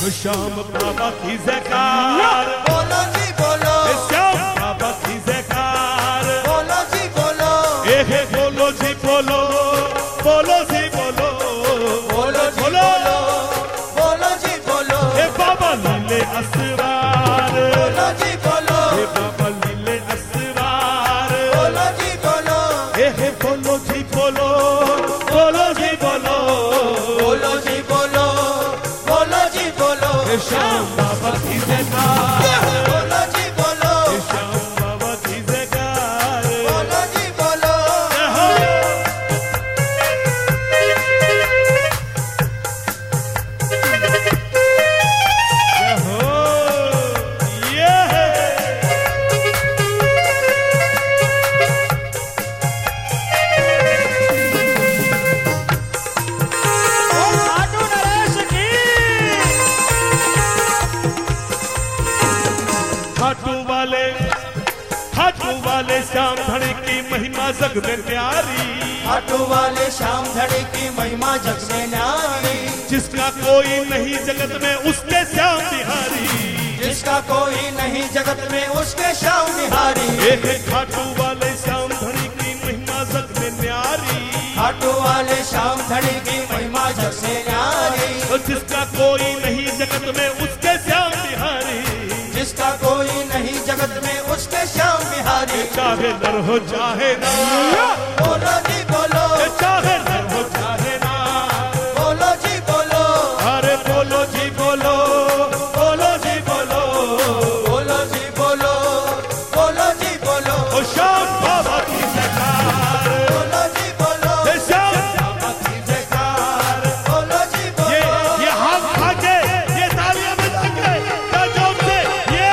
श्याम बाबा की जयकार, बोलो जी बोलो, श्याम बाबा की जयकार, बोलो जी बोलो, बोलो जी बोलो, बोलो जी बोलो, बोलो जी बोलो, बोलो जी बोलो, हे बाबा लीले असरार, बोलो जी बोलो, हे बाबा लीले असरार, बोलो जी बोलो, हे बोलो जी बोलो, बोलो जी बोलो, बोलो जी बोलो, बोलो जी बोलो, श्याम बाबा की जयकार, बोलो जी बोलो, श्याम बाबा की जयकार, बोलो जी बोलो, जय हो, ये खाटू नरेश की, खाटू वाले श्याम धनी की महिमा जग में प्यारी, खाटू वाले श्याम धड़ी की महिमा जग में न्यारी, जिसका कोई नहीं जगत में उसके श्याम बिहारी, जिसका कोई नहीं जगत में उसके श्याम बिहारी, एक खाटू वाले श्याम धनी की महिमा जग में न्यारी, खाटू वाले श्याम धड़ी की महिमा जग में न्यारी, तो जिसका कोई नहीं जगत में उसके श्याम बिहारी, जिसका कोई नहीं जगत में उसके श्याम बिहारी, चाहे नर हो चाहे नार, बोलो जी बोलो, चाहे नर हो चाहे नार, बोलो जी बोलो, अरे बोलो जी बोलो, बोलो जी बोलो, बोलो जी बोलो, बोलो जी बोलो, ओ श्याम बाबा की जयकार, बोलो जी बोलो, श्याम बाबा की जयकार, बोलो जी बोलो, ये हाथ उठा के, ये तालियां बजा के, क्या जोर से, ये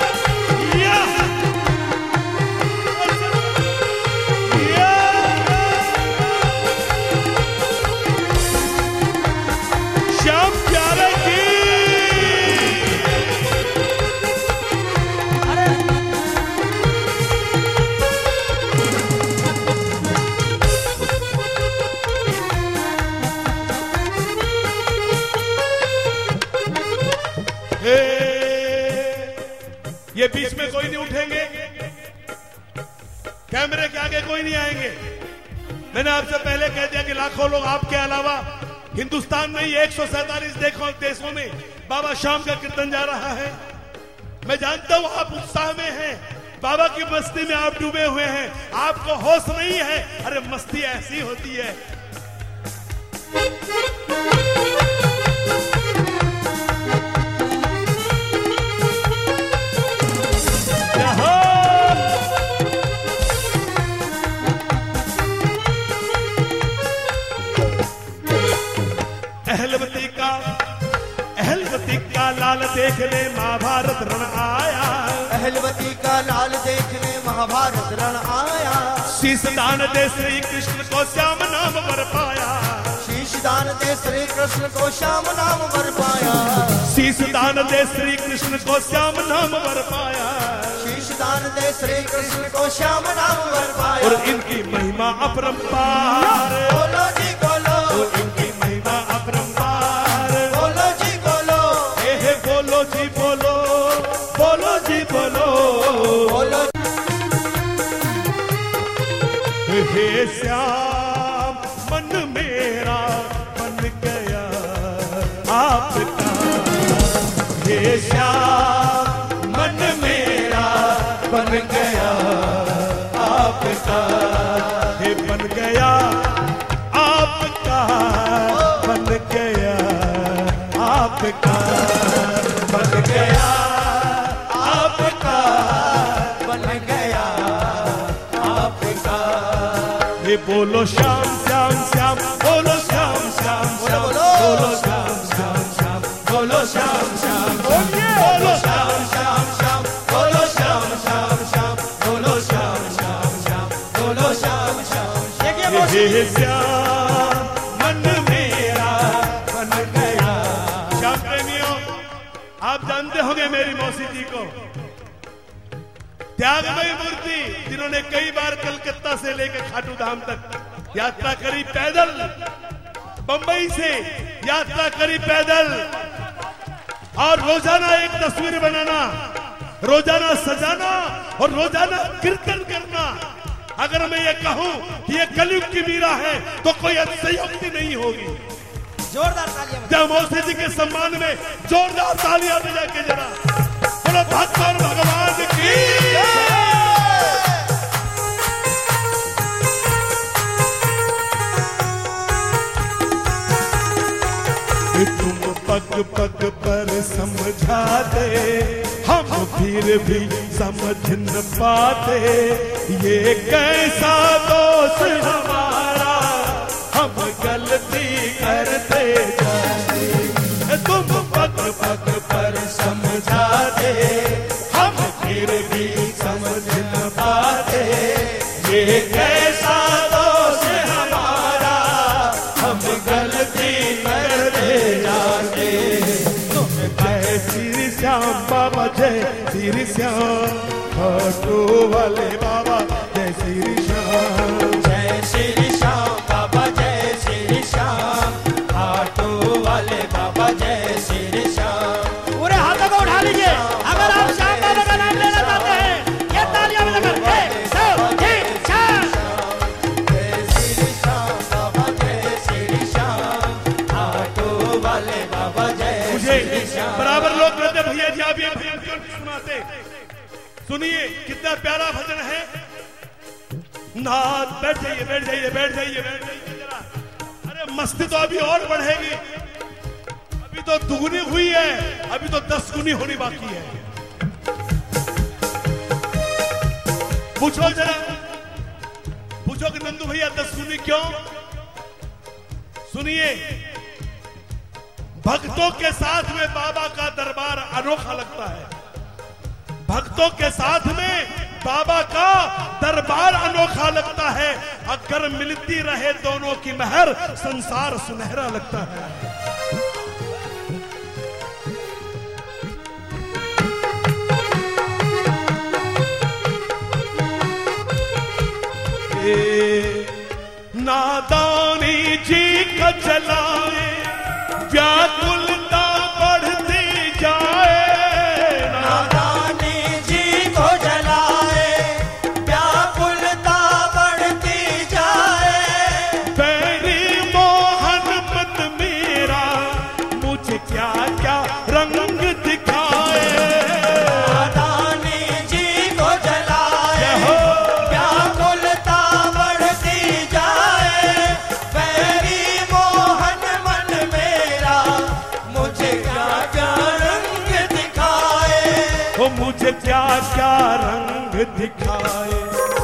श्याम प्यारे की, ये बीच में कोई नहीं उठेंगे, कैमरे के आगे कोई नहीं आएंगे। मैंने आपसे पहले कह दिया कि लाखों लोग आपके अलावा हिंदुस्तान में ही 147 देशों में बाबा श्याम का कीर्तन जा रहा है। मैं जानता हूं आप उत्साह में हैं, बाबा की मस्ती में आप डूबे हुए हैं, आपको होश नहीं है। अरे मस्ती ऐसी होती है। अहलवती का लाल देखने महाभारत रण आया, अहलवती का लाल देखने महाभारत रण आया, शीश दान दे श्री कृष्ण को श्याम नाम वर पाया, शीश दान दे श्री कृष्ण को श्याम नाम वर पाया, शीश दान दे श्री कृष्ण को श्याम नाम वर पाया, शीश दान दे श्री कृष्ण को श्याम नाम वर पाया, और इनकी महिमा अपरंपार, बोलो जी बोलो, और इनकी महिमा अपरंपार, बोलो जी बोलो, हे बोलो जी बोलो, बोलो जी बोलो, बोलो हे श्याम मन मेरा बन गया आपका, हे श्याम मन मेरा बन गया आपका, हे बन गया आपका, बन गया आपका, बन गया आपका, बन गया आपका, हे बोलो श्याम श्याम श्याम, बोलो श्याम श्याम श्याम, बोलो श्याम श्याम श्याम, बोलो श्याम श्याम श्याम, बोलो श्याम श्याम श्याम, बोलो श्याम श्याम श्याम, बोलो श्याम श्याम श्याम, बोलो श्याम श्याम श्याम, हे श्याम मन मेरा बन गया। श्याम प्रेमियों, आप जानते होंगे मेरी मौसी जी को, त्यागमयी मूर्ति, जिन्होंने कई बार कलकत्ता से लेकर खाटू धाम तक यात्रा करी पैदल, बंबई से यात्रा करी पैदल, और रोजाना एक तस्वीर बनाना, रोजाना सजाना और रोजाना कीर्तन करना। अगर मैं ये कहूं कि ये कलयुग की मीरा है तो कोई अतिशयोक्ति नहीं होगी। जोरदार तालियां जयमौसी जी के सम्मान में जोरदार तालियां बजा के जरा बोलो भक्त और भगवान की। तुम पग पग पर समझा दे, हम फिर भी समझ न पाते, ये कैसा दोस्त हमारा, हम गलती करते जाते। तुम पग पग पर समझा दे, हम फिर भी समझ न पाते, ये कैसा दोस्त हमारा, हम गलती करते जाते। जय श्री श्याम बाबा, जय श्री श्याम ऑटो वाले बाबा, जय श्री श्याम। जय श्री श्याम बाबा, जय श्री श्याम ऑटो वाले बाबा, जय श्री श्याम। पूरे हाथों को उठा लीजिए अगर आप श्याम बाबा का नाम लेना चाहते हैं। ये तालियां बजाकर जय श्याम। जय श्री श्याम बाबा, जय श्री श्याम ऑटो वाले बाबा, जय श्री श्याम। बराबर लोग कहते भैया जी आप ये भजन क्यों नहीं सुनाते? सुनिए कितना प्यारा भजन है। नाथ बैठ जाइए बैठ जाइए बैठ जाइए बैठ जाइए जरा। अरे मस्ती तो अभी और बढ़ेगी, अभी तो दुगुनी हुई है, अभी तो 10 गुनी होनी बाकी है। पूछो जरा, पूछो कि नंदू भैया 10 गुनी क्यों? सुनिए, भक्तों के साथ में बाबा का दरबार अनोखा लगता है। भक्तों के साथ में बाबा का दरबार अनोखा लगता है। अगर मिलती रहे दोनों की महर, संसार सुनहरा लगता है। नादानी जी का जलाए, व्याकुलता बढ़ती जाए। नादानी जी को जलाए, व्याकुलता बढ़ती जाए। बैरी मोहन मत मेरा, मुझे क्या क्या रंग दिखाए। नादानी जी को जलाए, व्याकुलता बढ़ती जाए। बैरी मोहन मन मेरा, मुझे क्या क्या रंग दिखाए। वो मुझे क्या क्या रंग दिखाए।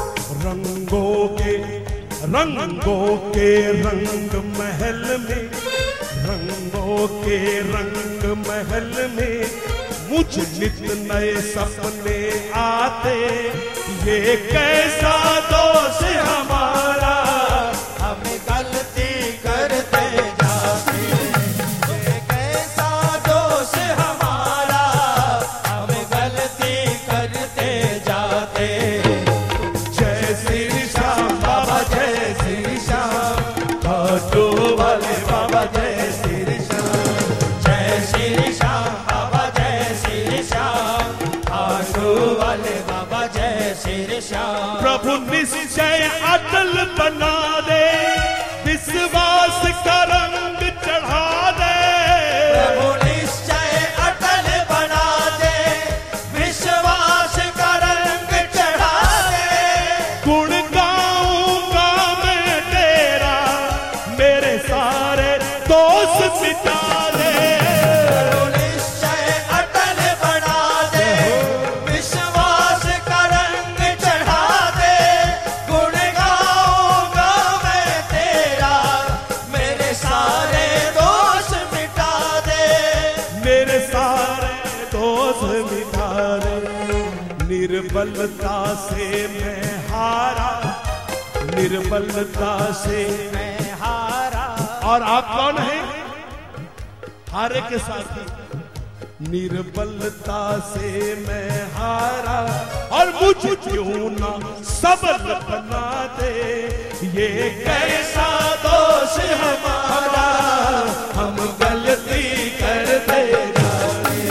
रंगों के रंग महल में, रंगों के रंग महल में, मुझे नित नए सपने आते। ये कैसा दोष हमारा, हम गलती करते जाते। ये कैसा दोष हमारा, हम गलती करते जाते। जय श्री श्याम बाबा, जय श्री श्याम ऑटो वाले बाबा, जय श्री श्याम। जय श्री श्याम बाबा, जय श्री श्याम ऑटो वाले बाबा, जय श्री श्याम। प्रभु निश्चय अटल बना दे, विश्वास का रंग चढ़ा दे। प्रभु निश्चय अटल बना दे, विश्वास का रंग चढ़ा दे। गुण गाऊंगा मैं तेरा, मेरे सारे दोष मिटा दे। प्रभु निश्चय अटल बना दे, विश्वास का रंग चढ़ा दे। गुण गाऊंगा मैं तेरा, मेरे सारे दोष मिटा दे। मेरे सारे दोष मिटा दे। निर्बलता से मैं हारा, निर्बलता से मैं हारा। और आप कौन हैं? हारे के साथी। निर्बलता से मैं हारा, और मुझे क्यों ना सबल बना दे। ये कैसा दोष हमारा, हम गलती करते जाते।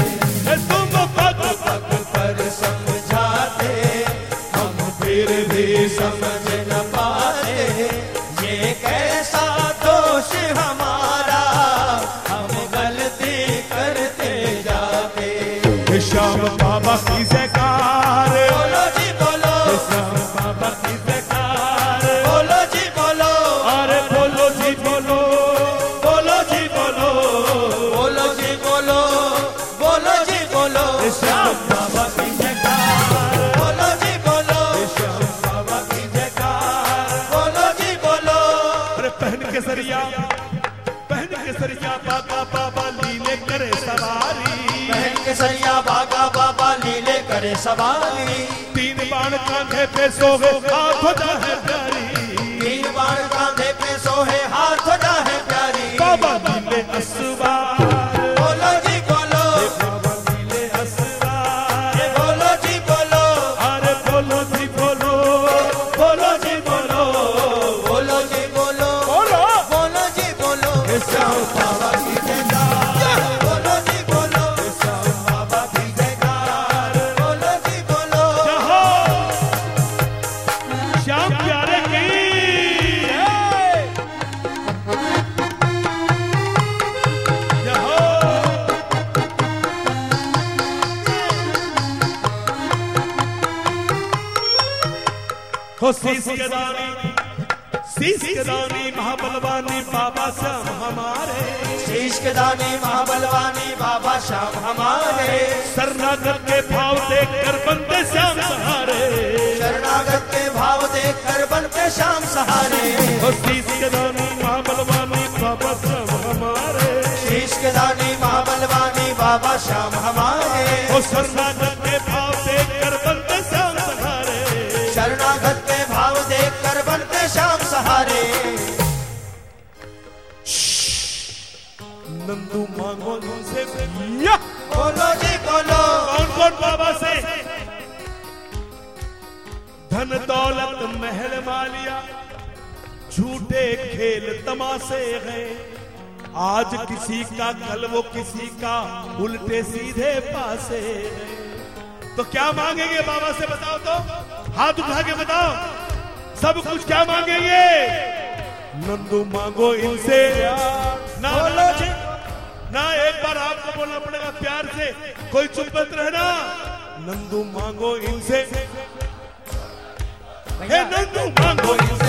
केसरिया, पहन केसरिया बागा बाबा लीले करे सवारी, पहन केसरिया बागा बाबा लीले करे सवारी, 3 बाण कांधे पे सोहे हाथ ध्वजा है प्यारी, 3 बाण कांधे पे सोहे हाथ ध्वजा है प्यारी, बाबा लीले असवार, बोलो जी बोलो, बाबा लीले असवार, ये बोलो जी बोलो, अरे बोलो जी बोलो, बोलो जी बोलो, बोलो जी बोलो, बोलो बोलो जी बोलो, श्याम बाबा की जयकार, बोलो जी बोलो, श्याम बाबा की जयकार, बोलो जी बोलो, श्याम प्यारे की हो शीश के दानी महाबलवानी बाबा श्याम हमारे, शीश के दानी महाबलवानी बाबा श्याम हमारे, शरणागत के भाव देख कर बनते श्याम सहारे, शरणागत के भाव देख कर बनते श्याम सहारे, हो शीश के दानी महाबलवानी बाबा श्याम हमारे, शीश के दानी महाबलवानी बाबा श्याम हमारे, हो शरणागत के भाव देख कर बनते श्याम सहारे, शरणागत के भाव देख कर बनते श्याम सहारे, नंदू मांगो उनसे बोलो जी बोलो, कौन कौन बाबा से धन दौलत महल मालिया झूठे खेल तमाशे हैं, आज किसी का कल वो किसी का उल्टे सीधे पासे हैं। तो क्या मांगेंगे बाबा से बताओ तो, हाथ उठा के बताओ सब कुछ क्या मांगेंगे। नंदू मांगो इनसे ना, बोलो जी, ना एक बार आपको बोलना पड़ेगा प्यार से, कोई चुप मत रहना। नंदू मांगो इनसे, हे नंदू मांगो इनसे,